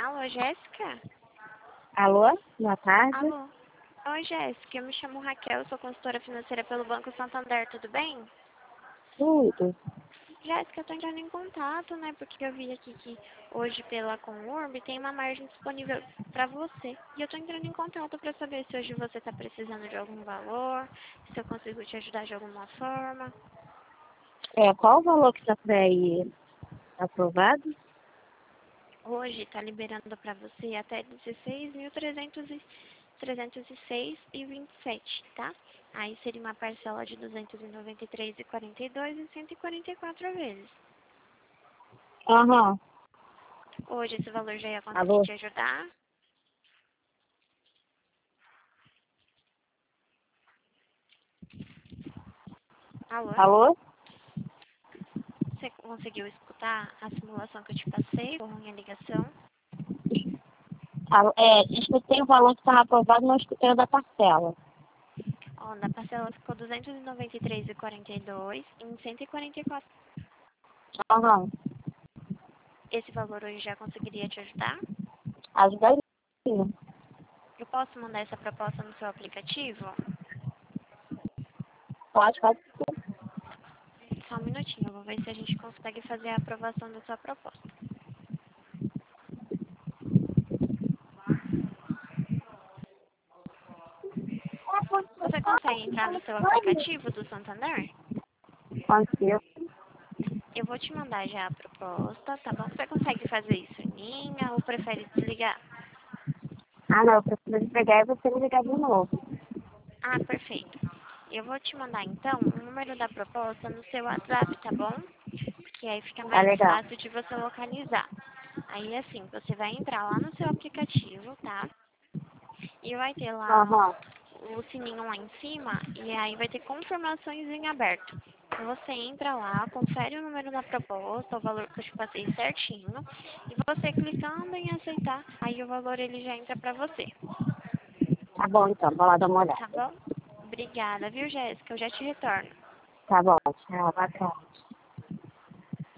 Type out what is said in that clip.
Alô, Jéssica? Alô, boa tarde. Alô? Oi, Jéssica. Eu me chamo Raquel, eu sou consultora financeira pelo Banco Santander, tudo bem? Tudo. Jéssica, eu tô entrando em contato, né? Porque eu vi aqui que hoje pela Conurb tem uma margem disponível pra você. E eu tô entrando em contato pra saber se hoje você tá precisando de algum valor, se eu consigo te ajudar de alguma forma. Qual o valor que está por aí aprovado? Hoje tá liberando pra você até 16.306,27, tá? Aí seria uma parcela de 293,42 e 144 vezes. Aham. Hoje esse valor já ia conseguir Alô? te ajudar. Alô? Alô? Você conseguiu escutar a simulação que eu te passei com a minha ligação? Escutei o valor que estava aprovado, não escutei o da parcela. Ó, na parcela ficou 293,42 em 144. Aham. Esse valor hoje já conseguiria te ajudar? Ajudaria. Eu posso mandar essa proposta no seu aplicativo? Pode. Só um minutinho, eu vou ver se a gente consegue fazer a aprovação da sua proposta. Você consegue entrar no seu aplicativo do Santander? Consigo. Eu vou te mandar já a proposta, tá bom? Você consegue fazer isso em linha ou prefere desligar? Ah, não, eu preciso pegar e você me ligar de novo. Ah, perfeito. Eu vou te mandar então o número da proposta no seu WhatsApp, tá bom? Que aí fica Tá mais legal. fácil de você localizar. Aí assim, você vai entrar lá no seu aplicativo, tá? E vai ter lá Aham. o sininho lá em cima e aí vai ter confirmações em aberto. Então você entra lá, confere o número da proposta, o valor que eu te passei certinho, e você clicando em aceitar, aí o valor ele já entra pra você, Tá bom, então. Vou lá dar uma tá olhada. bom? Obrigada, viu, Jéssica? Eu já te retorno. Tá bom. Tchau. Boa tarde.